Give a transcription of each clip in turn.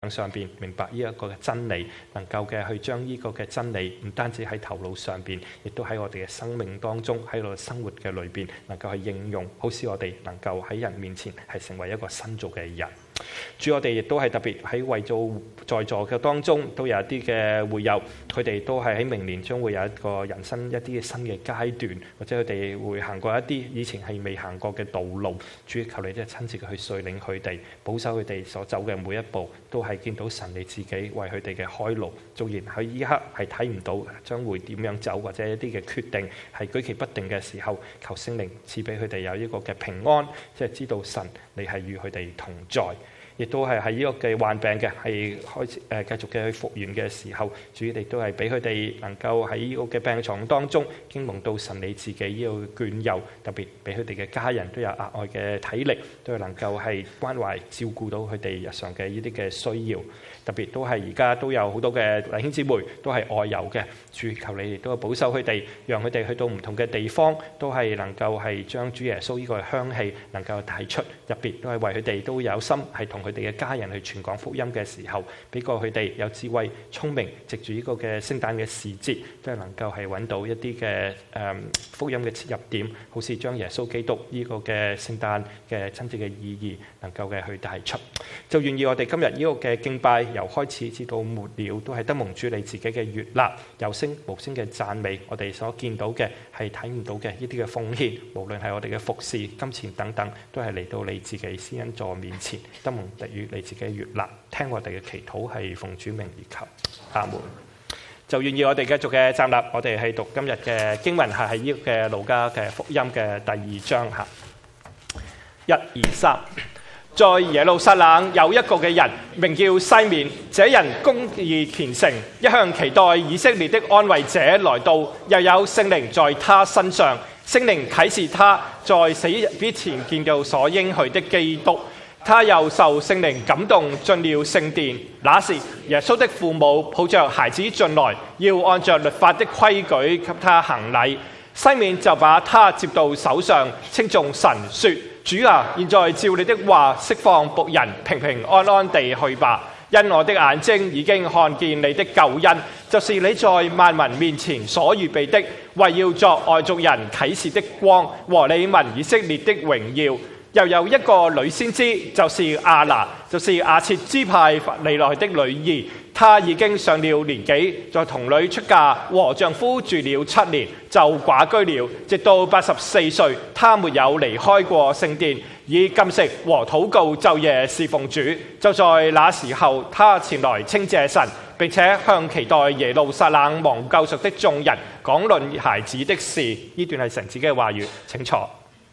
上邊明白呢一個嘅真理，能夠嘅去將呢個嘅真理唔單止喺頭腦上邊，亦都喺我哋嘅生命當中，喺我哋生活嘅裏邊，能夠去應用，好使我哋能夠喺人面前係成為一個新造嘅人。主，我哋亦都係特別喺為做在座嘅當中，都有一啲嘅會友，佢哋都係喺明年將會有一個人生一啲嘅新嘅階段，或者佢哋會行過一啲以前係未行過嘅道路。主，求你即係親自去率領佢哋，保守佢哋所走嘅每一步，都係見到神你自己為佢哋嘅開路。縱然喺依刻係睇唔到將會點樣走，或者一啲嘅決定係舉棋不定嘅時候，求聖靈賜俾佢哋有一個嘅平安，即係知道神你係與佢哋同在。亦都係喺呢個嘅患病嘅係開始繼續嘅去復原嘅時候，主亦都係俾佢哋能夠喺呢個嘅病床當中經蒙到神你自己呢個眷佑，特別俾佢哋嘅家人都有額外嘅體力，都係能夠係關懷照顧到佢哋日常嘅呢啲嘅需要。特別都係而家都有好多嘅弟兄姊妹都係外遊嘅，主求你亦都保守佢哋，讓佢哋去到唔同嘅地方，都係能夠係將主耶穌呢個香氣能夠提出，特別都係為佢哋都有心係同佢哋嘅家人去傳講福音嘅時候，俾過佢哋有智慧聰明，藉住呢個嘅聖誕嘅時節，都係能夠係揾到一啲嘅福音嘅切入點，好似將耶穌基督呢個嘅聖誕嘅真正嘅意義能夠嘅去帶出。就願意我哋今日呢個嘅敬拜由開始至到末了，都係得蒙主你自己嘅悅納，有聲無聲嘅讚美。我哋所見到嘅係睇唔到嘅呢啲嘅奉獻，無論係我哋嘅服侍、金錢等等，都係嚟到你自己施恩座面前，得蒙特於你自己嘅悅納。聽我哋嘅祈禱係奉主名而求，阿門。就願意我哋繼續嘅站立，我哋係讀今日嘅經文，係喺呢個嘅路加嘅福音嘅第2章嚇。1、2、3。在耶路撒冷有一個嘅人名叫西面，這人公義虔誠，一向期待以色列的安慰者來到，又有聖靈在他身上，聖靈啟示他在死之前見到所應許的基督。他又受聖靈感動進了聖殿，那時耶穌的父母抱着孩子進來，要按着律法的規矩給他行禮。西面就把他接到手上，稱頌神說：主啊，現在照你的話釋放僕人平平安安地去吧，因我的眼睛已經看見你的救恩，就是你在萬民面前所預備的，為要作外族人啟示的光和你民以色列的榮耀。又有一個女先知，就是亞拿，就是亞設支派法利奈的女兒，她已經上了年紀，在童女出嫁，和丈夫住了7年，就寡居了，直到84歲，她沒有離開過聖殿，以禁食和禱告晝夜侍奉主。就在那時候，她前來稱謝神，並且向期待耶路撒冷蒙救贖的眾人講論孩子的事。呢段係神自己嘅話語，請坐。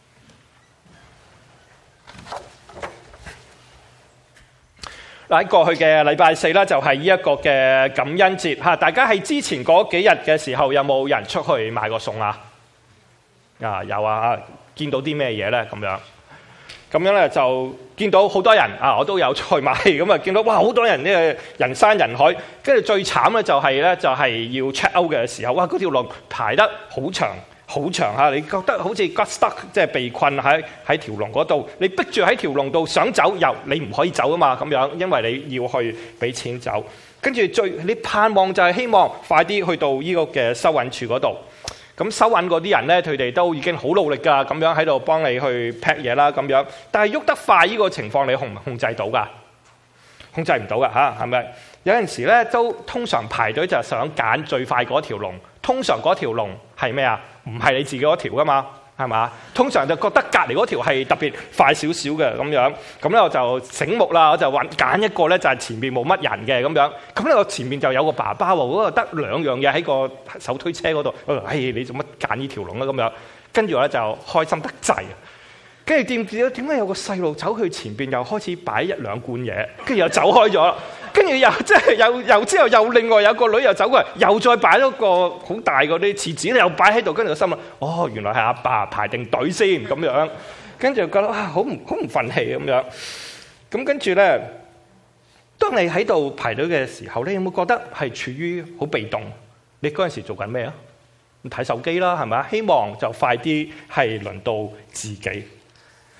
喺過去嘅禮拜4啦，就係呢一個嘅感恩節嚇。大家喺之前嗰幾日嘅時候，有冇人出去買過餸啊？有啊，見到啲咩嘢咧？咁樣咧就見到好多人啊！我都有出去買，咁啊見到哇好多人呢，人山人海。跟住最慘咧就係要 check out 嘅時候，哇嗰條龍排得好長。好長嚇，你覺得好似 got stuck， 即係被困喺條龍嗰度，你逼住喺條龍度想走，又你唔可以走啊嘛咁樣，因為你要去俾錢走。跟住你盼望就係希望快啲去到呢個嘅收銀處嗰度。咁收銀嗰啲人咧，佢哋都已經好努力㗎，咁樣喺度幫你去 pack 嘢啦咁樣。但係喐得快呢個情況，你控制到㗎？控制唔到㗎嚇，係咪？有陣時咧都通常排隊就係想揀最快嗰條龍。通常嗰條龍係咩啊？唔係你自己嗰條噶嘛，係嘛？通常就覺得隔離嗰條係特別快少少嘅咁樣，咁咧我就醒目啦，我就揀一個咧就係前面冇乜人嘅咁樣，咁咧我前面就有個爸爸喎，嗰個得2樣嘢喺個手推車嗰度，你做乜揀呢條龍啊咁樣？跟住我咧就開心得滯，跟住點解有個細路走去前邊又開始擺1-2罐嘢，跟住又走開咗。跟住又即係又之後又另外有個女又走過嚟，又再擺咗個好大嗰啲廁紙，又擺喺度。跟住個心諗，原來係阿爸排定隊先咁樣。跟住覺得好唔憤氣咁樣。咁跟住咧，當你喺度排隊嘅時候，你有冇覺得係處於好被動？你嗰陣時做緊咩啊？睇手機啦，係咪啊？希望就快啲係輪到自己。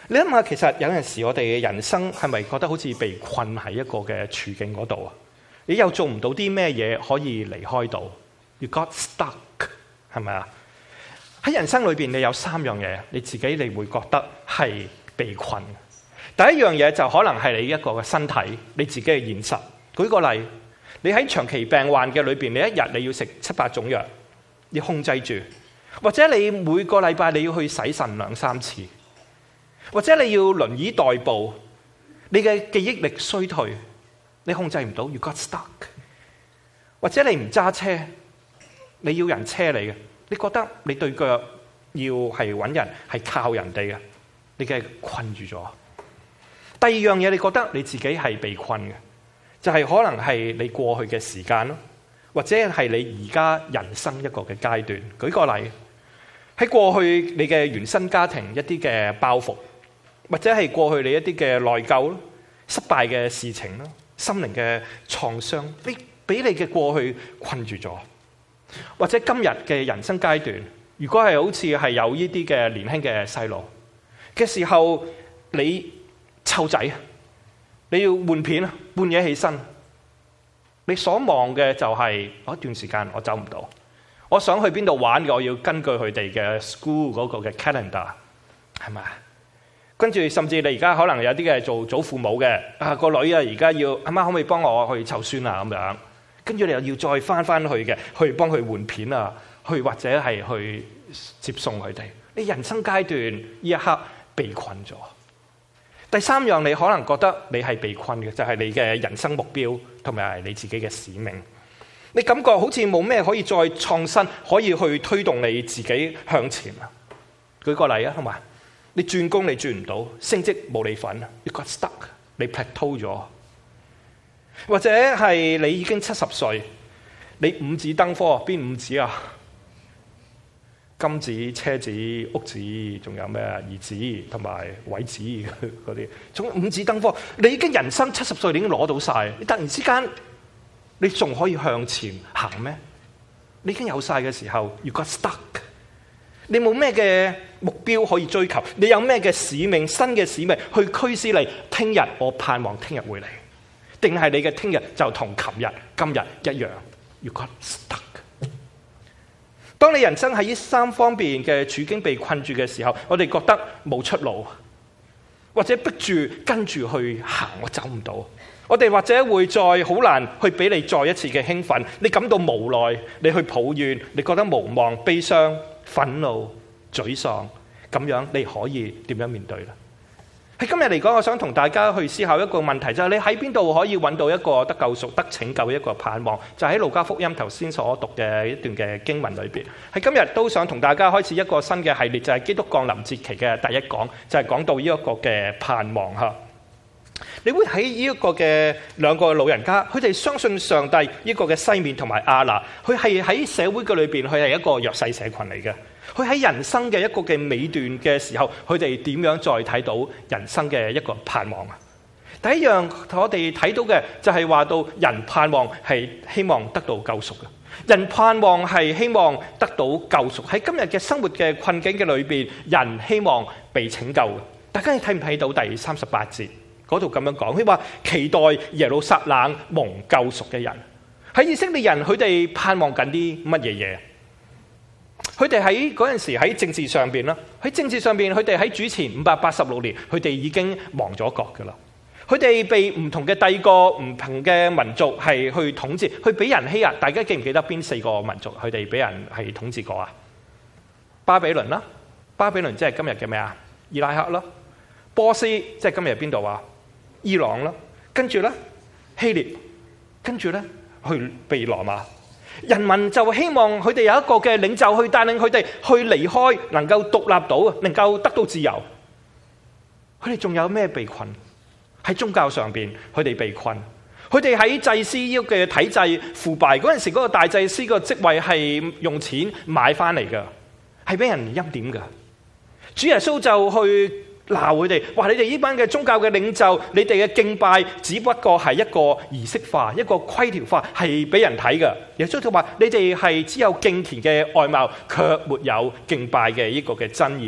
你諗下，其實有陣時我哋嘅人生係咪覺得好似被困喺一個嘅處境嗰度啊？你又做唔到啲咩嘢可以離開到 ？You got stuck， 係咪啊？喺人生裏邊，你有3樣嘢，你自己你會覺得係被困。第一樣嘢就可能係你一個嘅身體，你自己嘅現實。舉個例，你喺長期病患嘅裏邊，你一日你要食7-8種藥，要控制住，或者你每個禮拜你要去洗腎2-3次。或者你要輪椅代步，你嘅記憶力衰退，你控制唔到 ，you got stuck。或者你唔揸車，你要人車你嘅，你覺得你對腳要係揾人，係靠人哋嘅，你嘅困住咗。第二樣嘢，你覺得你自己係被困嘅，就係可能係你過去嘅時間咯，或者係你而家人生一個嘅階段。舉個例，喺過去你嘅原生家庭一啲嘅包袱。或者係過去你一啲嘅內疚、失敗嘅事情啦、心靈嘅創傷，俾你嘅過去困住咗。或者今日嘅人生階段，如果係好似係有呢啲嘅年輕嘅細路嘅時候，你湊仔，你要換片啊，半夜起身，你所望嘅就係一段時間我走唔到，我想去邊度玩嘅，我要根據佢哋嘅 school 嗰個嘅 calendar， 係咪？跟住甚至你而家可能有啲嘅做祖父母嘅，個女啊而家要阿媽可唔可以幫我去湊孫啊咁樣，跟住你又要再翻去嘅，去幫佢換片啊，去或者係去接送佢哋。你人生階段呢一刻被困咗。第3樣你可能覺得你係被困嘅，就係你嘅人生目標同埋你自己嘅使命。你感覺好似冇咩可以再創新，可以去推動你自己向前啊。舉個例啊，好嘛？你轉工你轉唔到，升職冇你份 ，you got stuck， 你 plateau 咗。或者係你已經70歲，你5子登科，邊5子啊？金子、車子、屋子，仲有咩兒子同埋位子嗰啲，總5子登科。你已經人生70歲，你已經攞到晒，你突然之間，你仲可以向前行咩？你已經有晒嘅時候 ，you got stuck。你冇咩嘅目標可以追求，你有咩嘅使命，新嘅使命去驅使你？聽日我盼望聽日會嚟，定係你嘅聽日就同琴日、今日一樣 ？You got stuck。當你人生喺呢3方面嘅處境被困住嘅時候，我哋覺得冇出路，或者逼住跟住去行，我走唔到。我哋或者會再好難去俾你再一次嘅興奮，你感到無奈，你去抱怨，你覺得無望、悲傷、憤怒、沮喪，咁樣你可以點樣面對呢？喺今日嚟講，我想同大家去思考一個問題，就係你喺邊度可以揾到一個得救贖、得拯救嘅一個盼望？就喺路加福音頭先所讀嘅一段嘅經文裏邊。喺今日都想同大家開始一個新嘅系列，就係基督降臨節期嘅第一講，就係講到呢一個嘅盼望嚇。你會喺呢一個嘅兩個老人家，佢哋相信上帝呢個嘅西面同埋亞拿，佢係喺社會嘅裏邊，佢係一個弱勢社群嚟嘅。佢喺人生嘅一個嘅尾段嘅時候，佢哋點樣再睇到人生嘅一個盼望啊？第一樣我哋睇到嘅就係話到人盼望係希望得到救贖嘅，人盼望係希望得到救贖。喺今日嘅生活嘅困境嘅裏邊，人希望被拯救嘅。大家你睇唔睇到第38節？嗰度咁樣講，佢話期待耶路撒冷蒙救贖嘅人，喺以色列人，佢哋盼望緊啲乜嘢嘢？佢哋喺嗰陣時喺政治上邊啦，喺政治上邊，佢哋喺主前586年，佢哋已經亡咗國噶啦。佢哋被唔同嘅帝國、唔同嘅民族係去統治，去俾人欺壓。大家記唔記得邊4個民族佢哋俾人係統治過啊？巴比倫啦，巴比倫即係今日嘅咩啊？伊拉克啦，波斯即係今日邊度啊？伊朗啦，跟住咧希臘，跟住咧去被羅馬。人民就希望佢哋有一個嘅領袖去帶領佢哋去離開，能夠獨立到，能夠得到自由。佢哋仲有咩被困？喺宗教上邊，佢哋被困。佢哋喺祭司嘅體制腐敗嗰陣時，嗰個大祭司個職位係用錢買翻嚟噶，係俾人欽點噶。主耶穌就去鬧佢哋，話你哋呢班嘅宗教嘅領袖，你哋嘅敬拜只不過係一個儀式化、一個規條化，係俾人睇嘅。耶穌就話你哋係只有敬虔嘅外貌，卻沒有敬拜嘅呢個嘅真意。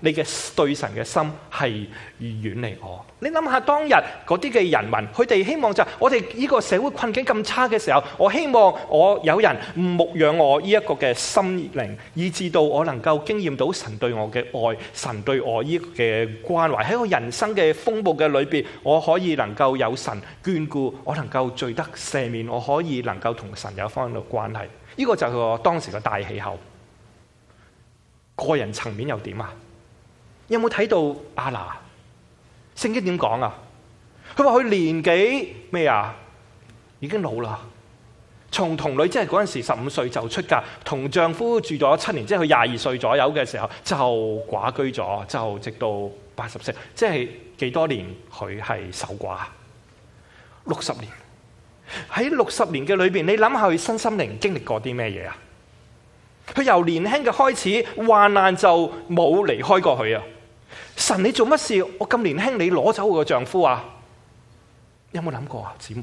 你嘅對神嘅心係遠離我。你諗下當日嗰啲嘅人民，佢哋希望就係我哋呢個社會困境咁差嘅時候，我希望我有人牧養我呢一個嘅心靈，以致到我能夠經驗到神對我嘅愛，神對我呢個嘅關懷。喺我人生嘅風暴嘅裏邊，我可以能夠有神眷顧，我能夠罪得赦免，我可以能夠同神有翻個關係。呢個就係我當時嘅大氣候。個人層面又點啊？有冇睇到亞拿？聖經點講啊？佢話佢年紀咩啊？已經老啦。從童女即係嗰陣時15歲就出嫁，同丈夫住咗7年，即係佢22歲左右嘅時候就寡居咗，就直到80歲，即係幾多年佢係守寡？60年。喺60年嘅裏邊，你諗下佢身心靈經歷過啲咩嘢啊？佢由年輕嘅開始，患難就冇離開過佢啊！神，你做乜事？我咁年輕，你攞走我個丈夫啊？有冇諗過啊，姊妹？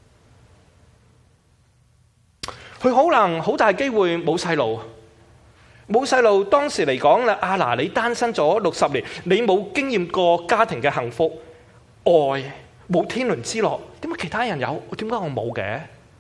佢可能好大機會冇細路，冇細路。當時嚟講啦，亞拿你單身咗60年，你冇經驗過家庭嘅幸福、愛，冇天倫之樂。點解其他人有？點解我冇嘅？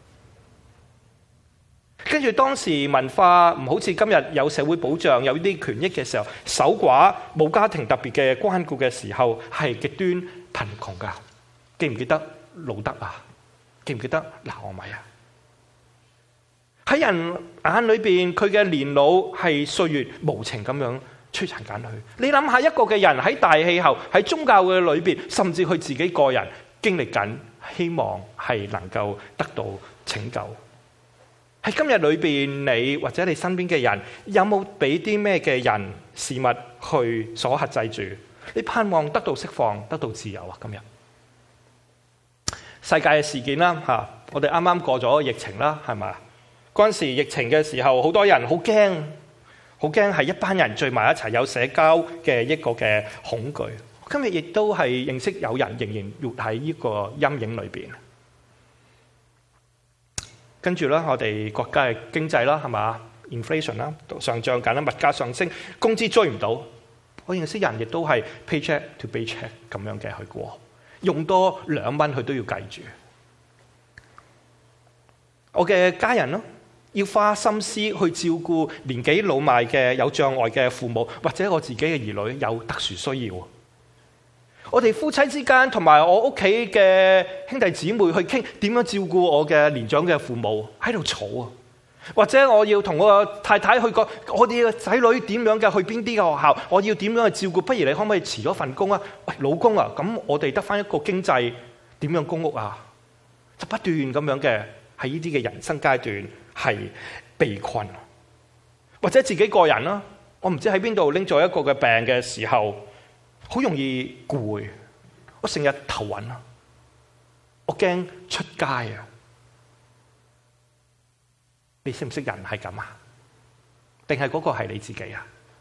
跟住當時文化唔好似今日有社會保障，有啲權益嘅時候，守寡冇家庭特別嘅關顧嘅時候，係極端貧窮噶。記唔記得路德啊？記唔記得拿俄米啊？喺人眼裏邊，佢嘅年老係歲月無情咁樣摧殘緊佢。你諗下一個嘅人喺大氣候，喺宗教嘅裏邊，甚至佢自己個人經歷緊，希望係能夠得到拯救。喺今日裏邊，你或者你身邊嘅人，有冇俾啲咩嘅人事物去所克制住？你盼望得到釋放，得到自由啊！今日世界嘅事件啦，吓，我哋啱啱過咗疫情啦，係咪？嗰陣時疫情嘅時候，好多人好驚，好驚係一班人聚埋一齊有社交嘅一個嘅恐懼。今日亦都係認識有人仍然活喺呢個陰影裏邊。跟住啦，我哋國家嘅經濟啦，係嘛 inflation 啦，上漲緊啦，物價上升，工資追唔到。我認識人亦都係 paycheck to paycheck 咁樣嘅去過，用多2蚊佢都要計住。我嘅家人咯，要花心思去照顧年紀老邁嘅有障礙嘅父母，或者我自己嘅兒女有特殊需要。我哋夫妻之間同埋我屋企嘅兄弟姊妹去傾點樣照顧我嘅年長嘅父母，喺度嘈啊！或者我要同我太太去講，我哋嘅仔女點樣嘅去邊啲嘅學校，我要點樣去照顧？不如你可唔可以辭咗份工啊？喂，老公啊，咁我哋得翻一個經濟點樣供屋啊？就不斷咁樣嘅喺呢啲嘅人生階段係被困，或者自己個人啦，我唔知喺邊度拎咗一個嘅病嘅時候。好容易攰，我成日頭暈啊！我驚出街啊！你識唔識人係咁啊？定係嗰個係你自己啊？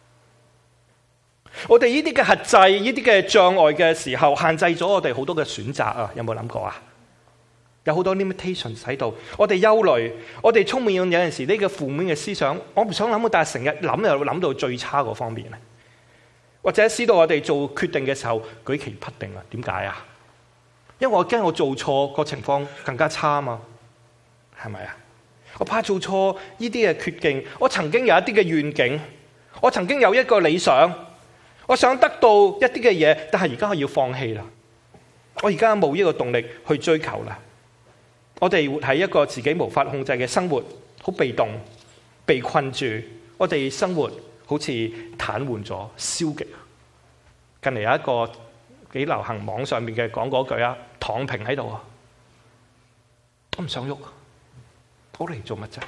我哋呢啲嘅限制，呢啲嘅障礙嘅時候，限制咗我哋好多嘅選擇啊！有冇諗過啊？有好多 limitations 喺度，我哋憂慮，我哋充滿有陣時呢個負面嘅思想，我唔想諗，但係成日諗又諗到最差嗰方面啊！或者使到我哋做決定嘅時候舉棋不定啊？點解啊？因為我驚我做錯個情況更加差啊嘛，係咪啊？我怕做錯呢啲嘅決定。我曾經有一啲嘅願景，我曾經有一個理想，我想得到一啲嘅嘢，但係而家我要放棄啦。我而家冇呢個動力去追求啦。我哋活喺一個自己無法控制嘅生活，好被動，被困住。我哋生活好似癱瘓咗、消極。近嚟有一個幾流行網上面嘅講嗰句啊，躺平喺度啊，我唔想喐，好嚟做乜啫？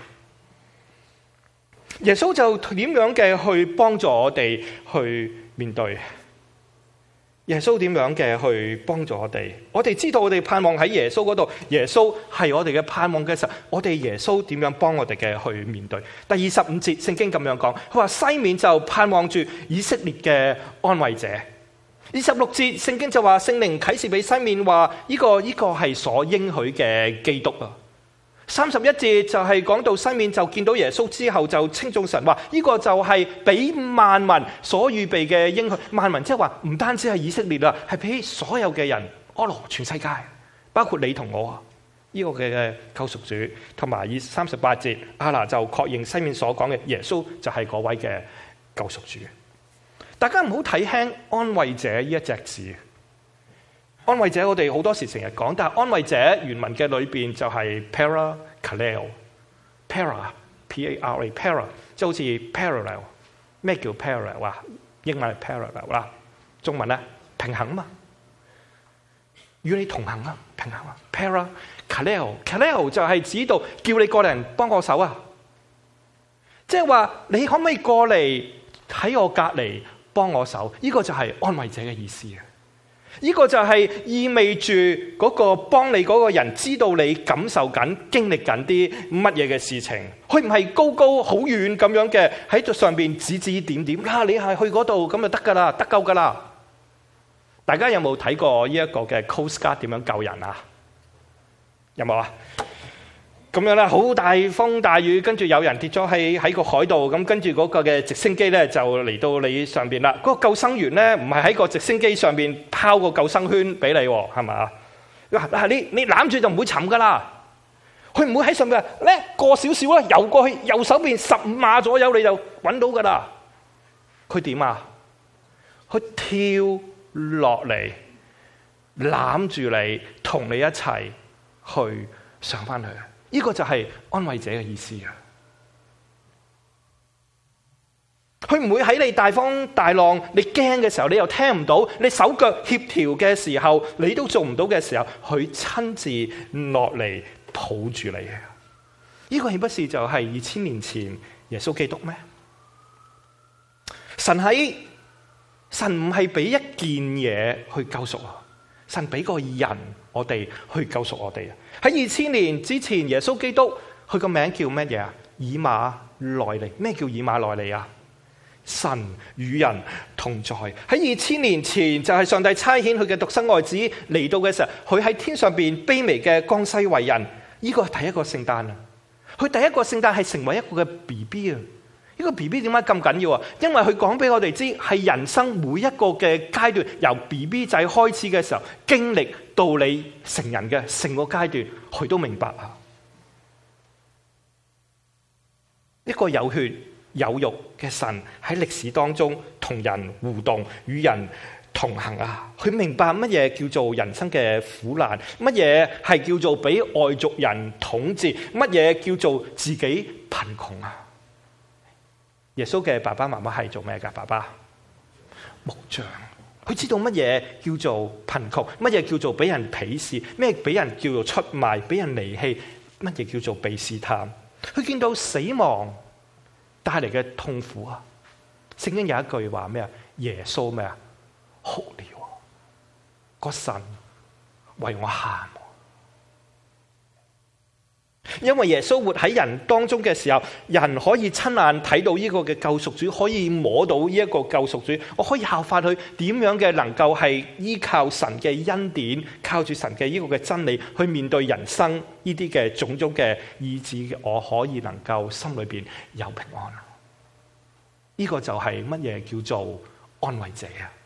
耶穌就點樣嘅去幫助我哋去面對？耶穌點樣嘅去幫助我哋？我哋知道我哋盼望喺耶穌嗰度，耶穌係我哋嘅盼望嘅時候，我哋耶穌點樣幫我哋嘅去面對？第25節聖經咁樣講，佢話西面就盼望住以色列嘅安慰者。26節聖經就話聖靈啟示俾西面話呢個係所應許嘅基督啊！ 31節就係講到西面就見到耶穌之後就稱頌神話，呢個就係俾萬民所預備嘅應許。萬民即係話唔單止係以色列啦，係俾所有嘅人，阿羅全世界，包括你同我啊，呢個嘅救贖主。同埋以38節，亞拿就確認西面所講嘅耶穌就係嗰位嘅救贖主。大家唔好睇輕安慰者呢一隻字。安慰者我哋好多時成日講，但係安慰者原文嘅裏邊就係 para， P-A-R-A， para， 即係好似 parallel。咩叫 parallel 啊？英文係 parallel 啦，中文咧平衡啊嘛，與你同行啊，平衡啊。para，kaleo 就係指到叫你過嚟幫我手啊，即係話你可唔可以過嚟喺我隔離幫我手？呢個就係安慰者嘅意思啊。呢個就係意味住嗰個幫你嗰個人知道你感受緊、經歷緊啲乜嘢嘅事情，佢唔係高高好遠咁樣嘅喺上邊指指點點。你係去嗰度咁就得噶啦，得救噶啦。大家有冇睇過呢一個嘅 Coast Guard 點樣救人啊？有冇啊？咁樣咧，好大風大雨，跟住有人跌咗喺個海度，咁跟住嗰個嘅直升機咧就嚟到你上邊啦。嗰個救生員咧唔係喺個直升機上邊拋個救生圈俾你，係咪？你攬住就唔會沉噶啦，佢唔會喺上面咧過少少啦，游過去右手邊15碼左右你就揾到噶啦。佢點啊？佢跳落嚟攬住你，同你一齊去上翻去。呢個就係安慰者嘅意思啊！佢唔會喺你大風大浪，你驚嘅時候，你又聽唔到；你手腳協調嘅時候，你都做唔到嘅時候，佢親自落嚟抱住你啊！呢個豈不是就係2000年前耶穌基督咩？神唔係俾一件嘢去救贖啊！神俾個人我哋去救贖我哋啊！喺2000年之前，耶穌基督佢個名叫乜嘢啊？以馬內利。咩叫以馬內利啊？神與人同在。喺2000年前就係上帝差遣佢嘅獨生愛子嚟到嘅時候，佢喺天上邊卑微嘅降世為人。呢個係第一個聖誕啊！佢第一個聖誕係成為一個嘅 BB 啊！呢個 BB 點解咁緊要啊？因為佢講俾我哋知，係人生每一個嘅階段，由 BB 仔開始嘅時候，經歷到你成人嘅成個階段，佢都明白啊！一個有血有肉嘅神喺歷史當中同人互動，與人同行啊！佢明白乜嘢叫做人生嘅苦難，乜嘢係叫做俾外族人統治，乜嘢叫做自己貧窮啊！耶穌嘅爸爸媽媽係做咩㗎？爸爸木匠，佢知道乜嘢叫做貧窮，乜嘢叫做俾人鄙視，咩俾人叫做出賣，俾人離棄，乜嘢叫做被試探。佢見到死亡帶嚟嘅痛苦啊！聖經有一句話咩啊？耶穌咩啊？哭了，個神為我喊。因為耶穌活喺人當中嘅時候，人可以親眼睇到呢個嘅救贖主，可以摸到呢一個救贖主，我可以效法佢點樣嘅能夠係依靠神嘅恩典，靠住神嘅呢個嘅真理去面對人生呢啲嘅種種嘅意志，我可以能夠心裏邊有平安。呢個就係乜嘢叫做安慰者啊？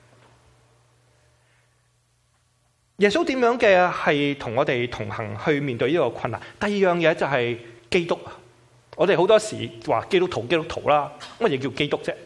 耶穌點樣嘅係同我哋同行去面對呢個困難？第二樣嘢就係基督。我哋好多時話基督徒啦，乜嘢叫基督啫？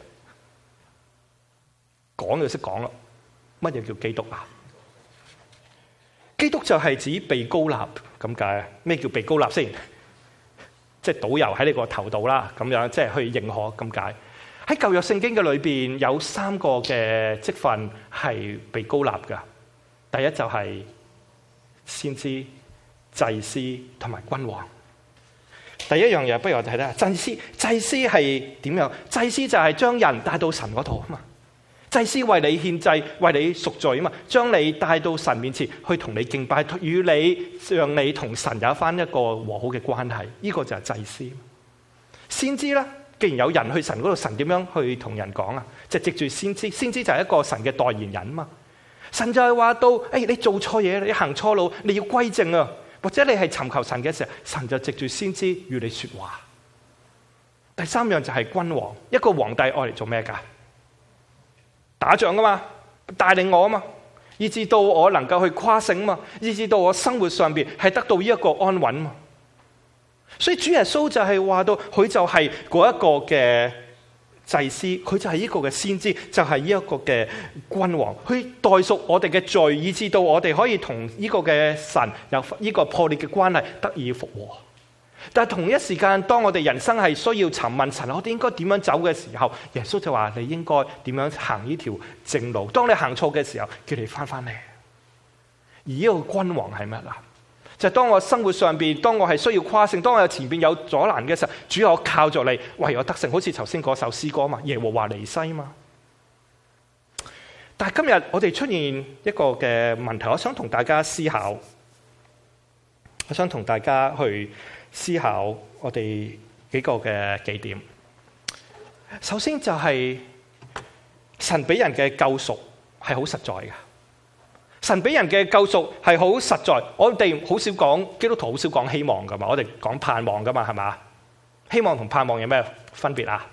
講就識講啦。乜嘢叫基督啊？基督就係指被膏立咁解。咩叫被膏立先？即係導遊喺你個頭度啦，咁樣即係去認可咁解。喺舊約聖經嘅裏邊有3個嘅職分係被膏立噶。第一就係先知、祭司同埋君王。第一樣嘢，不如我哋睇下祭司。祭司係點樣？祭司就係將人帶到神嗰度啊嘛。祭司為你獻祭，為你贖罪啊嘛，將你帶到神面前去同你敬拜，與你讓你同神有翻一個和好嘅關係。呢個就係祭司。先知咧，既然有人去神嗰度，神點樣去同人講啊？就藉住先知。先知就係一個神嘅代言人啊嘛。神就係話到，你做錯嘢，你行錯路，你要歸正啊！ 或者你係尋求神嘅時候，神就藉住先知與你說話。第三樣就係君王，一個皇帝愛嚟做咩㗎？打仗㗎嘛，帶領我啊嘛，以至到我能夠去誇勝嘛，以至到我生活上邊係得到呢一個安穩嘛。所以主耶穌就係話到，佢就係嗰一個嘅祭司，佢就係呢個嘅先知，就係呢一個嘅君王，去代贖我哋嘅罪，以至到我哋可以同呢個嘅神有呢個破裂嘅關係得以復和。但係同一時間，當我哋人生係需要尋問神，我哋應該點樣走嘅時候，耶穌就話你應該點樣行呢條正路。當你行錯嘅時候，叫你翻嚟。而呢個君王係乜啊？就係當我生活上邊，當我係需要誇勝，當我前邊有阻攔嘅時候，主要我靠著你，為我得勝。好似頭先嗰首詩歌啊嘛，耶和華尼西啊嘛。但係今日我哋出現一個嘅問題，我想同大家思考，我想同大家去思考我哋幾個嘅幾點。首先就係神俾人嘅救贖係好實在嘅，神俾人嘅救贖係好實在。我哋好少講，基督徒好少講希望噶嘛，我哋講盼望噶嘛，係嘛？希望同盼望有咩分別啊？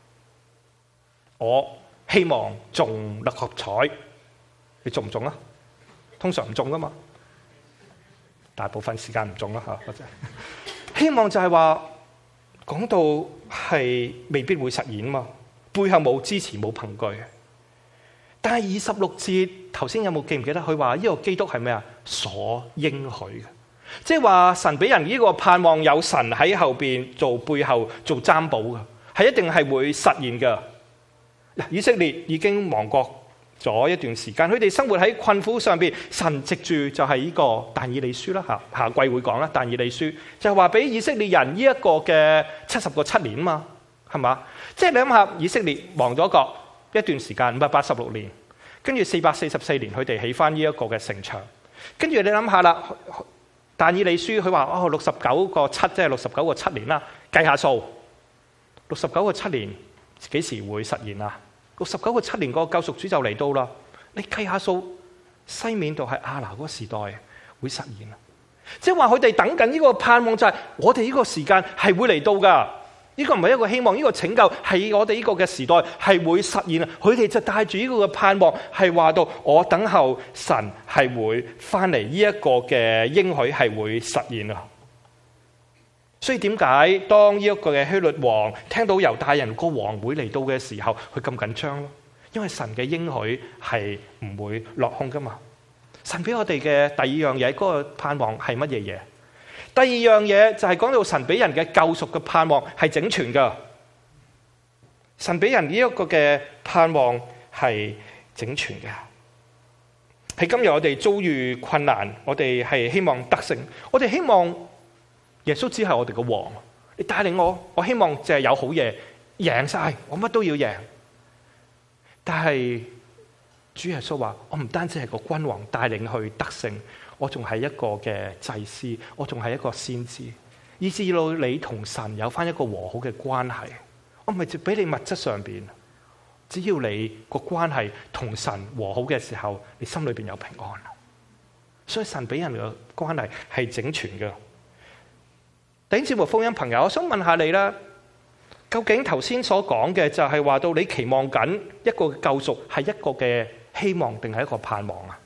我希望中六合彩，你中唔中啊？通常唔中噶嘛，大部分時間唔中啦吓，或者希望就係話講到係未必會實現嘛，背後冇支持冇憑據。但係26節頭先有冇記唔記得佢話呢個基督係咩啊？所應許嘅，即係話神俾人呢個盼望，有神喺後邊做背後做擔保嘅，係一定係會實現嘅。以色列已經亡國咗一段時間，佢哋生活喺困苦上邊，神藉住就係呢個但以理書啦，下季會講啦。但以理書就係話俾以色列人呢一個嘅70個7年嘛，係嘛？即係你諗下，以色列亡咗國一段時間586年，跟住444年佢哋起翻呢一個嘅城牆，跟住你諗下啦，但以理書佢話69個7即係69個7年啦，計下數69個7年幾時會實現啊？69個7年個救贖主就嚟到啦，你計下數，西面度係亞拿嗰個時代會實現啊！即係話佢哋等緊呢個盼望，就係我哋呢個時間係會嚟到噶。呢個唔係一個希望，呢個拯救係我哋呢個嘅時代係會實現啊！佢哋就帶住呢個嘅盼望，係話到我等候神係會翻嚟，呢一個嘅應許係會實現啊！所以點解當呢一個嘅希律王聽到猶大人個王會嚟到嘅時候，佢咁緊張咯？因為神嘅應許係唔會落空噶嘛。神俾我哋嘅第二樣嘢，嗰個盼望係乜嘢嘢？第二樣嘢就係講到神俾人嘅救贖嘅盼望係整全噶。神俾人呢一個嘅盼望係整全嘅。喺今日我哋遭遇困難，我哋係希望得勝，我哋希望耶穌只係我哋嘅王，你帶領我希望就係有好嘢贏晒，我乜都要贏。但係主耶穌話，我唔單止係個君王帶領去得勝，我仲係一個嘅祭司，我仲係一個先知，以至到你同神有翻一個和好嘅關係。我唔係就俾你物質上邊，只要你個關係同神和好嘅時候，你心裏邊有平安。所以神俾人嘅關係係整全嘅。弟兄姊妹、福音朋友，我想問下你啦，究竟頭先所講嘅就係話到你期望緊一個救贖係一個嘅希望定係一個盼望啊？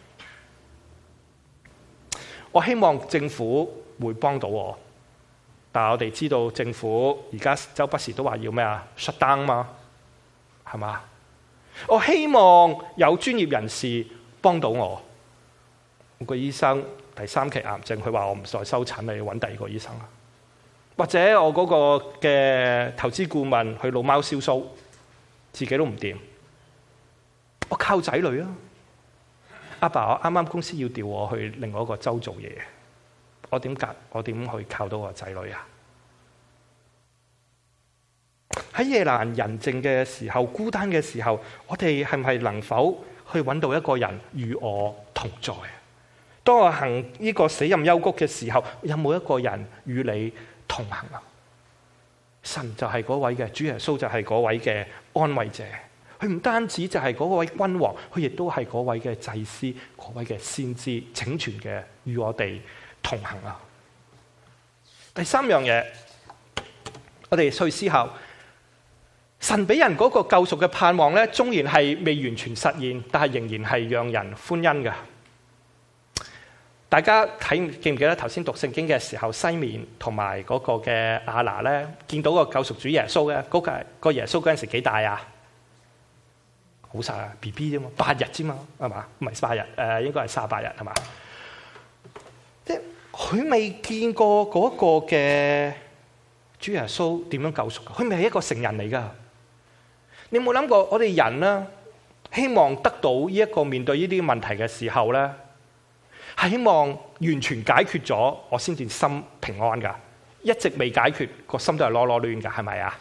我希望政府會幫到我，但係我哋知道政府而家周不時都話要咩啊？shut down嘛，係嘛？我希望有專業人士幫到我。我個醫生第3期癌症，佢話我唔再收診，你要揾第二個醫生啦。或者我嗰個嘅投資顧問去老貓燒鬚，自己都唔掂，我靠仔女啊！阿爸，我啱啱公司要調我去另外一個州做嘢，我點去靠到我仔女啊？喺夜闌人靜嘅時候，孤單嘅時候，我哋係唔係能否去揾到一個人與我同在？當我行呢個死蔭幽谷嘅時候，有冇一個人與你同行啊？神就係嗰位嘅主耶穌，就係嗰位嘅安慰者。佢唔單止就係嗰位君王，佢亦都係嗰位嘅祭司，嗰位嘅先知，整全嘅與我哋同行啊。第三樣嘢，我哋去思考，神俾人嗰個救贖嘅盼望咧，縱然係未完全實現，但係仍然係讓人歡欣嘅。大家記唔記得頭先讀聖經嘅時候，西面同埋嗰個嘅亞拿咧，見到個救贖主耶穌嘅嗰個耶穌嗰陣時幾大啊？好細啊 ，BB 啫嘛，8日啫嘛，係嘛？唔係8日，應該係38日係嘛？即係佢未見過嗰個嘅主耶穌點樣救贖，佢未係一個成人嚟噶。你有冇諗過我哋人咧，希望得到呢一個面對呢啲問題嘅時候咧，係希望完全解決咗，我先至心平安噶。一直未解決，個心都係囉囉攣噶，係咪啊？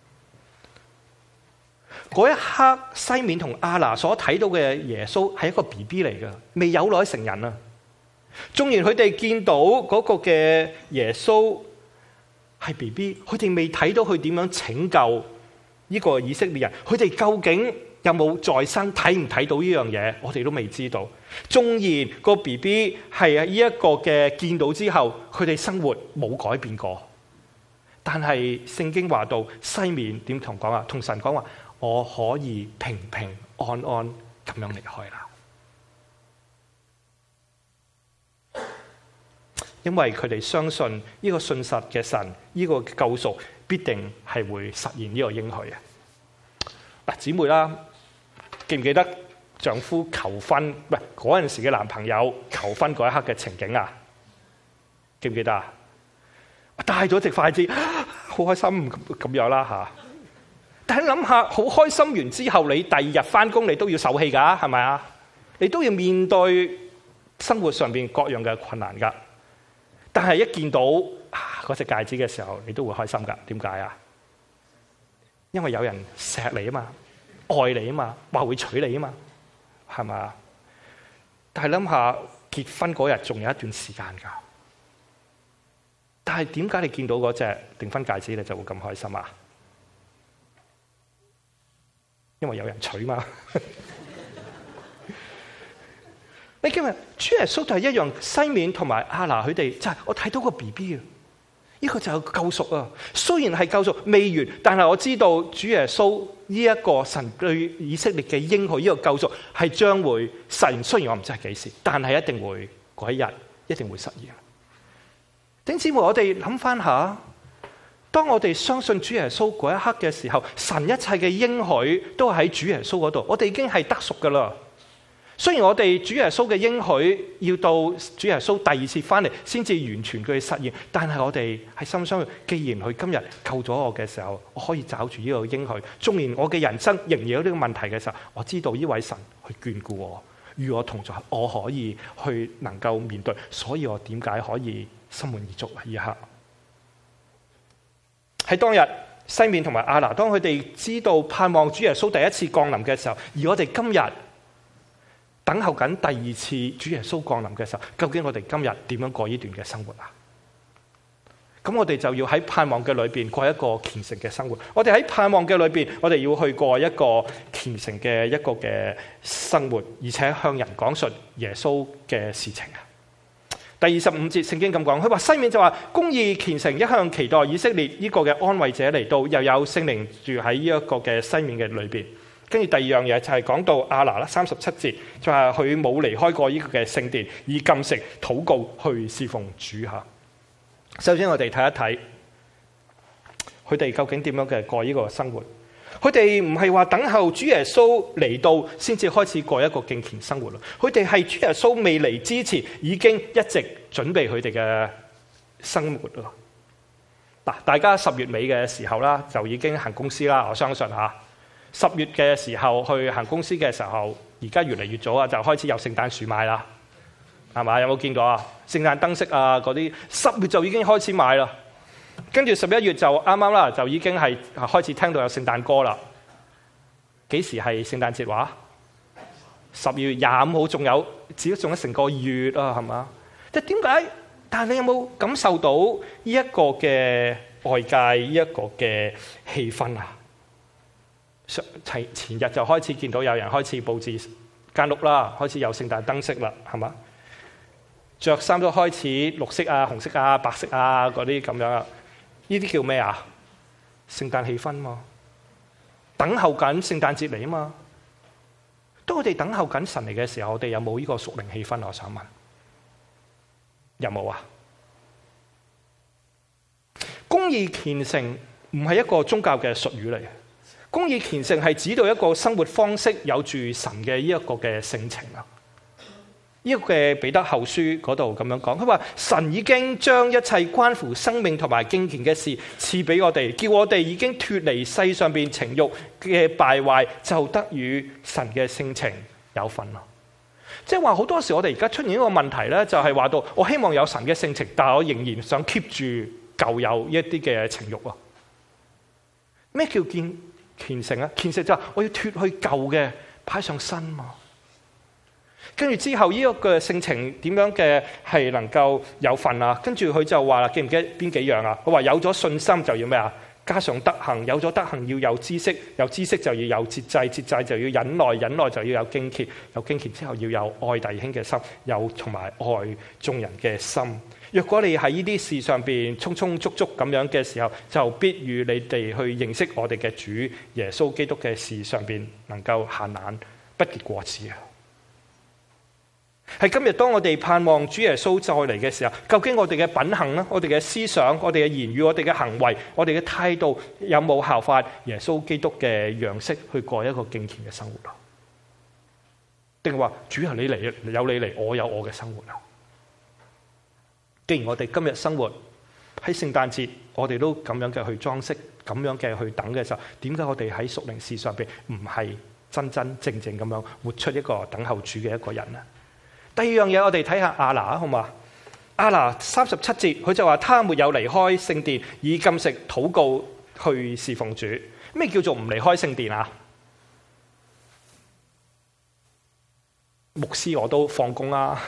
嗰一刻，西面同亞拿所睇到嘅耶穌係一個 BB 嚟噶，未有耐成人啊。縱然佢哋見到嗰個嘅耶穌係 BB， 佢哋未睇到佢點樣拯救呢個以色列人，佢哋究竟有冇在生，睇唔睇到呢樣嘢，我哋都未知道。縱然個 BB 係呢一個嘅見到之後，佢哋生活冇改變過，但係聖經話到西面點同講啊？同神講話，我可以平平安安咁樣離開啦，因為佢哋相信呢個信實嘅神，呢個救贖必定係會實現呢個應許啊！嗱，姊妹啦，記唔記得丈夫求婚？喂，嗰陣時嘅男朋友求婚嗰一刻嘅情景啊？記唔記得啊？帶咗隻筷子，好開心咁樣啦吓。但係諗下，好開心完之後，你第二日翻工，你都要受氣噶，係咪啊？你都要面對生活上邊各樣嘅困難噶。但係一見到嗰隻戒指嘅時候，你都會開心噶。點解啊？因為有人錫你啊嘛，愛你啊嘛，話會娶你啊嘛，係嘛？但係諗下結婚嗰日仲有一段時間噶。但係點解你見到嗰隻訂婚戒指你就會咁開心啊？因為有人娶嘛。你今日主耶穌就係一樣，西面同埋亞拿佢哋就係我睇到個 BB 啊，呢個就係救贖啊。雖然係救贖未完，但係我知道主耶穌呢一個神對以色列嘅應許，呢個救贖係將會實現。雖然我唔知係幾時，但係一定會嗰一日一定會實現。弟兄姊妹，我哋諗翻下，當我哋相信主耶穌嗰一刻嘅時候，神一切嘅應許都喺主耶穌嗰度，我哋已經係得贖噶啦。雖然我哋主耶穌嘅應許要到主耶穌第二次翻嚟先至完全嘅實現，但係我哋係心相信，既然佢今日救咗我嘅時候，我可以找住呢個應許。縱然我嘅人生仍然有呢個問題嘅時候，我知道呢位神去眷顧我，與我同在，我可以去能夠面對。所以我點解可以心滿意足啊？呢一刻喺當日西面同埋亞拿，當佢哋知道盼望主耶穌第一次降臨嘅時候，而我哋今日等候緊第二次主耶穌降臨嘅時候，究竟我哋今日點樣過呢段嘅生活啊？咁我哋就要喺盼望嘅裏邊過一個虔誠嘅生活。我哋喺盼望嘅裏邊，我哋要去過一個虔誠嘅一個嘅生活，而且向人講述耶穌嘅事情啊。第25節聖經咁講，佢話西面就話公義虔誠，一向期待以色列呢個嘅安慰者嚟到，又有聖靈住喺呢一個嘅西面嘅裏邊。跟住第二樣嘢就係講到亞拿啦，37節就係佢冇離開過呢個嘅聖殿，以禁食禱告去侍奉主下。首先我哋睇一睇佢哋究竟點樣嘅過呢個生活。佢哋唔係話等候主耶穌嚟到先至開始過一個敬虔生活咯。佢哋係主耶穌未嚟之前已經一直準備佢哋嘅生活咯。嗱，大家10月尾嘅時候啦，就已經行公司啦。我相信嚇10月嘅時候去行公司嘅時候，而家越嚟越早啊，就開始有聖誕樹賣啦，係嘛？有冇見到啊？聖誕燈飾啊，嗰啲10月就已經開始賣啦。跟住11月就啱啱啦，就已經係開始聽到有聖誕歌啦。幾時係聖誕節話？12月25號，仲有，只係仲有成個月啊，係嘛？即係點解？但係你有冇感受到呢一個嘅外界呢一個嘅氣氛啊？前日就開始見到有人開始佈置間屋啦，開始有聖誕燈飾啦，係嘛？ 着衫都開始綠色啊、紅色啊、白色啊嗰啲咁樣啊，呢啲叫咩啊？聖誕氣氛嘛，等候緊聖誕節嚟啊嘛。當我哋等候緊神嚟嘅時候，我哋有冇呢個屬靈氣氛？我想問，有冇啊？公義虔誠唔係一個宗教嘅術語嚟嘅，公義虔誠係指到一個生活方式有住神嘅呢一個嘅性情啊。呢個嘅彼得後書嗰度咁樣講，佢話神已經將一切關乎生命同埋敬虔嘅事賜俾我哋，叫我哋已經脫離世上邊情慾嘅敗壞，就得與神嘅性情有份咯。即係話好多時我哋而家出現一個問題咧，就係話到我希望有神嘅性情，但係我仍然想 keep 住舊有一啲嘅情慾啊。咩叫虔誠啊？虔誠就係我要脫去舊嘅，擺上新嘛。跟住之後呢一個性情點樣嘅係能夠有份啊？跟住佢就話啦，記唔記得邊幾樣啊？佢話有咗信心就要咩啊？加上德行，有咗德行要有知識，有知識就要有節制，節制就要忍耐，忍耐就要有敬虔，有敬虔之後要有愛弟兄嘅心，有同埋愛眾人嘅心。若果你喺呢啲事上邊充充足足咁樣嘅時候，就必與你哋去認識我哋嘅主耶穌基督嘅事上邊能夠閒懶，不結果子啊！係今日當我哋盼望主耶穌再嚟嘅時候，究竟我哋嘅品行啦、我哋嘅思想、我哋嘅言語、我哋嘅行為、我哋嘅態度，有冇效法耶穌基督嘅樣式去過一個敬虔嘅生活啊？定係話主啊，你嚟，有你嚟，我有我嘅生活啊？既然我哋今日生活喺聖誕節，我哋都咁樣嘅去裝飾，咁樣嘅去等嘅時候，點解我哋喺屬靈事上邊唔係真真正正咁樣活出一個等候主嘅一個人呢？第二樣嘢，我哋睇下亞拿好嘛？亞拿37節，佢就話他沒有離開聖殿，以禁食禱告去侍奉主。咩叫做唔離開聖殿啊？牧師我都放工啦，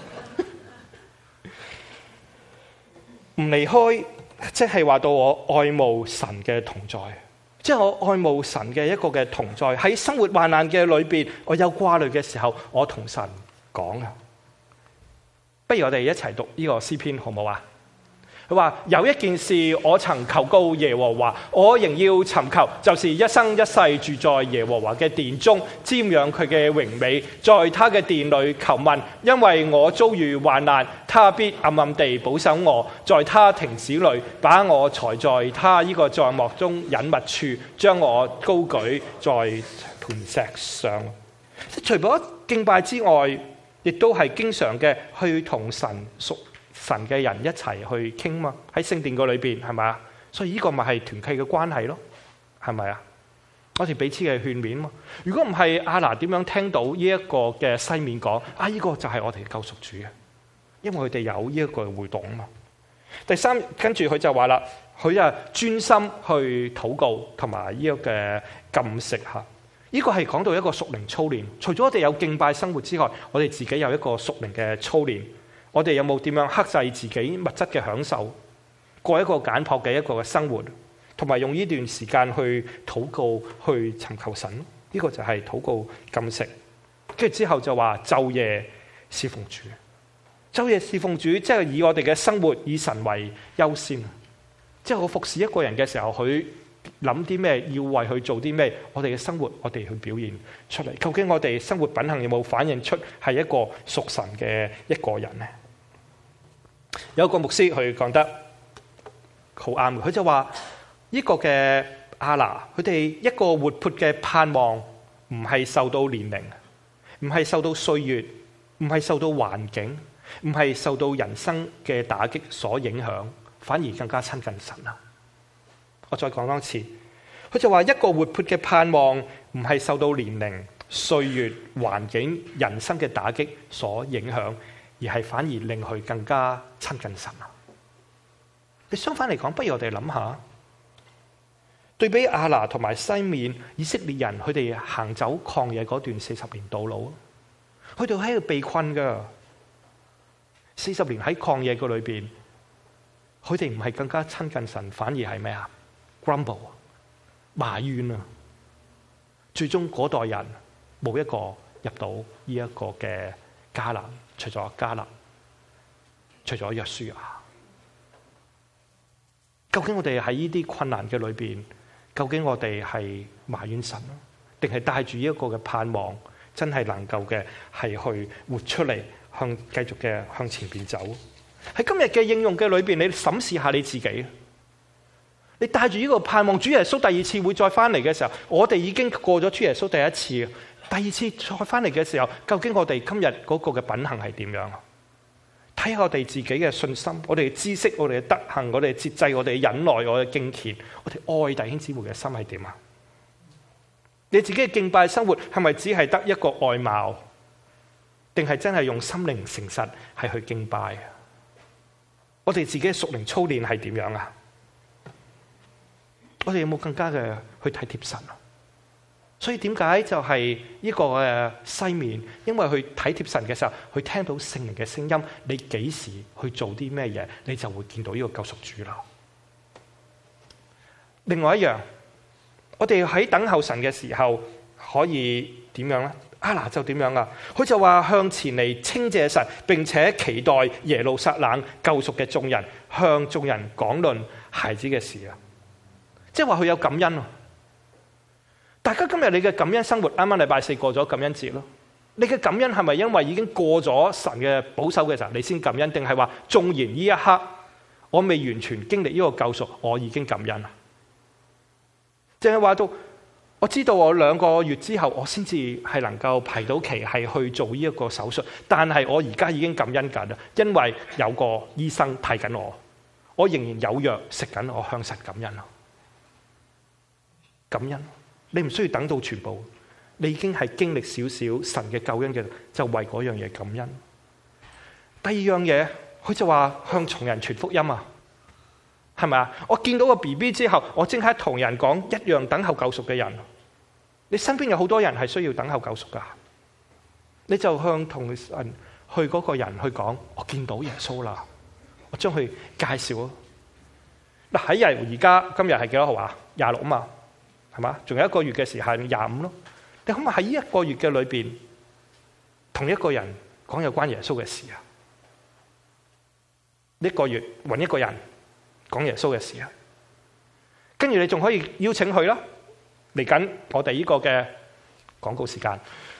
唔離開，即係話到我愛慕神嘅同在，即係我愛慕神嘅一個嘅同在。喺生活患難嘅裏邊，我有掛慮嘅時候，我同神講啊，不如我哋一齊讀呢個詩篇好唔好啊？佢話有一件事我曾求告耶和華，我仍要尋求，就是一生一世住在耶和華嘅殿中，瞻仰佢嘅榮美，在他嘅殿裏求問。因為我遭遇患難，他必暗暗地保守我，在他亭子裏把我藏在他呢個帳幕中隱密處，將我高舉在磐石上。除咗敬拜之外，亦都係經常嘅去同神屬神嘅人一齊去傾嘛，喺聖殿個裏邊係咪啊？所以呢個咪係團契嘅關係咯，係咪啊？我哋彼此嘅勸勉嘛。如果唔係，亞拿點樣聽到呢一個嘅西面講啊？呢個就係我哋嘅救贖主嘅，因為佢哋有呢一個活動啊嘛。第三，跟住佢就話啦，佢啊專心去禱告同埋呢個嘅禁食吓。呢個係講到一個屬靈操練。除咗我哋有敬拜生活之外，我哋自己有一個屬靈嘅操練。我哋有冇點樣克制自己物質嘅享受，過一個簡樸嘅一個嘅生活，同埋用呢段時間去禱告、去尋求神？呢個就係禱告禁食。跟住之後就話晝夜侍奉主。晝夜侍奉主，即係以我哋嘅生活以神為優先。即係我服侍一個人嘅時候，佢諗啲咩，要為佢做啲咩，我哋嘅生活我哋去表現出嚟。究竟我哋生活品行有冇反映出係一個屬神嘅一個人呢？有一個牧師佢講得好啱，佢就話呢個嘅亞拿，佢哋一個活潑嘅盼望，唔係受到年齡，唔係受到歲月，唔係受到環境，唔係受到人生嘅打擊所影響，反而更加親近神啊！我再講多次，佢就話一個活潑嘅盼望，唔係受到年齡、歲月、環境、人生嘅打擊所影響，而係反而令佢更加親近神啊！你相反嚟講，不如我哋諗下，對比亞拿同埋西面以色列人，佢哋行走曠野嗰段40年道路，佢哋喺度被困噶，40年喺曠野嘅裏邊，佢哋唔係更加親近神，反而係咩啊？Grumble 埋怨啊！最終嗰代人冇一個入到呢一個嘅迦南，除咗迦南， 除咗約書亞。究竟我哋喺呢啲困難嘅裏邊，究竟我哋係埋怨神，定係帶住一個嘅盼望，真係能夠嘅係去活出嚟，繼續嘅向前邊走？喺今日嘅應用嘅裏邊，你審視下你自己。你帶住呢個盼望，主耶穌第二次會再翻嚟嘅時候，我哋已經過咗主耶穌第一次，第二次再翻嚟嘅時候，究竟我哋今日嗰個嘅品行係點樣啊？睇下我哋自己嘅信心，我哋嘅知識，我哋嘅德行，我哋嘅節制，我哋嘅忍耐，我哋嘅敬虔，我哋愛弟兄姊妹嘅心係點啊？你自己嘅敬拜生活係咪只係得一個外貌，定係真係用心靈誠實係去敬拜？我哋自己嘅屬靈操練係點樣啊？我哋有冇更加嘅去體貼神啊？所以點解就係呢個嘅西面？因為去體貼神嘅時候，去聽到聖靈嘅聲音，你幾時去做啲咩嘢，你就會見到呢個救贖主啦。另外一樣，我哋喺等候神嘅時候，可以點樣咧？亞拿就點樣啊？佢就話向前嚟稱謝神，並且期待耶路撒冷救贖嘅眾人，向眾人講論孩子嘅事啊！即係話佢有感恩啊！大家今日你嘅感恩生活，啱啱禮拜4過咗感恩節咯。你嘅感恩係咪因為已經過咗神嘅保守嘅時候，你先感恩？定係話縱然呢一刻我未完全經歷呢個救贖，我已經感恩啊？淨係話到我知道我2個月之後，我先至係能夠排到期係去做呢一個手術，但係我而家已經感恩緊啦，因為有個醫生睇緊我，我仍然有藥食緊，我向神感恩咯。感恩，你唔需要等到全部，你已經係經歷少少神嘅救恩嘅，就為嗰樣嘢感恩。第二樣嘢，佢就話向從人傳福音啊，係咪啊？我見到個 BB 之後，我即刻同人講一樣等候救贖嘅人。你身邊有好多人係需要等候救贖噶，你就向同人去嗰個人去講，我見到耶穌啦，我將佢介紹咯。嗱，喺而家今日係幾多號啊？26啊嘛。係嘛？仲有1個月嘅時限25咯。你可唔可以喺呢1個月嘅裏邊，同一個人講有關耶穌嘅事啊？1個月揾一個人講耶穌嘅事啊？跟住你仲可以邀請佢啦。嚟緊我哋呢個嘅廣告時間。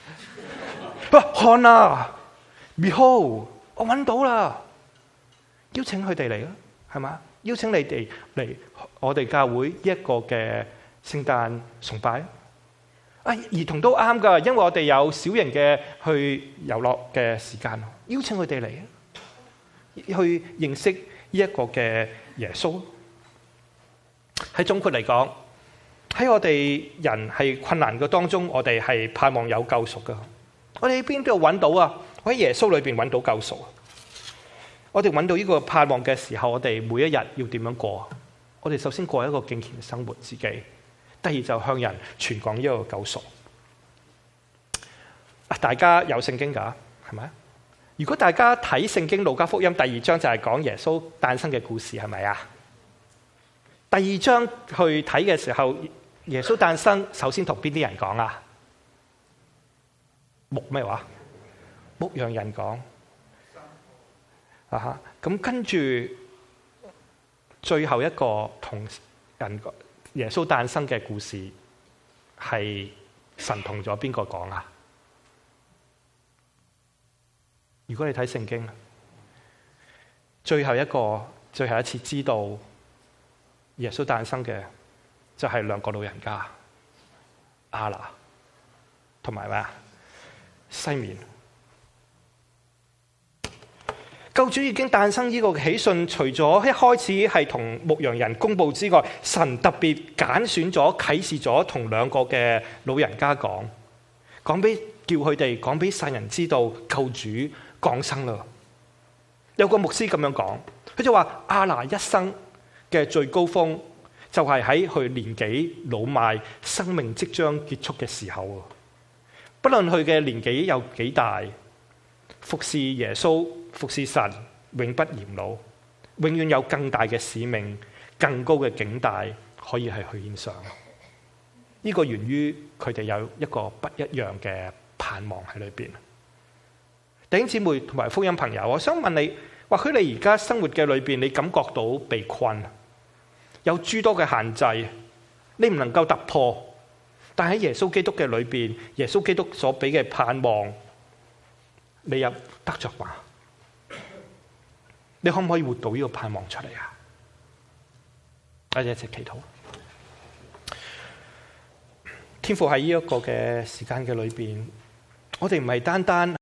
看啊 ，Behold， 我揾到啦！邀請佢哋嚟啦，係嘛？邀請你哋嚟我哋教會呢一個嘅聖誕崇拜啊！兒童都啱噶，因為我哋有小型嘅去遊樂嘅時間，邀請佢哋嚟去認識呢一個嘅耶穌。喺總括嚟講，喺我哋人係困難嘅當中，我哋係盼望有救贖噶。我哋喺邊度揾到啊？我喺耶穌裏邊揾到救贖。我哋揾到呢個盼望嘅時候，我哋每一日要點樣過？我哋首先過一個敬虔嘅生活自己。第二就向人傳講呢個救贖。大家有聖經㗎，係咪？如果大家睇聖經路加福音第2章就係講耶穌誕生嘅故事，係咪啊？第2章去睇嘅時候，耶穌誕生首先同邊啲人講啊？咩話？牧羊人講。咁跟住最後一個同人講耶穌誕生嘅故事係神同咗邊個講啊？如果你睇聖經，最後一次知道耶穌誕生嘅就係2個老人家，亞拿同埋咩啊？西面。救主已經誕生呢個喜訊，除咗一開始係同牧羊人公佈之外，神特別揀選咗、啟示咗同2個嘅老人家講俾叫佢哋講俾世人知道救主降生啦。有個牧師咁樣講，佢就話亞拿一生嘅最高峰就係喺佢年紀老邁、生命即將結束嘅時候。不論佢嘅年紀有幾大，服侍耶穌、服侍神，永不言老，永遠有更大嘅使命、更高嘅境界可以係去獻上。呢個源於佢哋有一個不一樣嘅盼望喺裏邊。弟兄姊妹同埋福音朋友，我想問你， 或許你而家生活嘅裏邊，你感覺到被困，有諸多嘅限制，你唔能夠突破。但喺耶穌基督嘅裏邊，耶穌基督所俾嘅盼望，你又得着嗎？你可唔可以活到呢個盼望出嚟啊？我哋一齊祈禱。天父喺呢一個嘅時間嘅裏邊，我哋唔係單單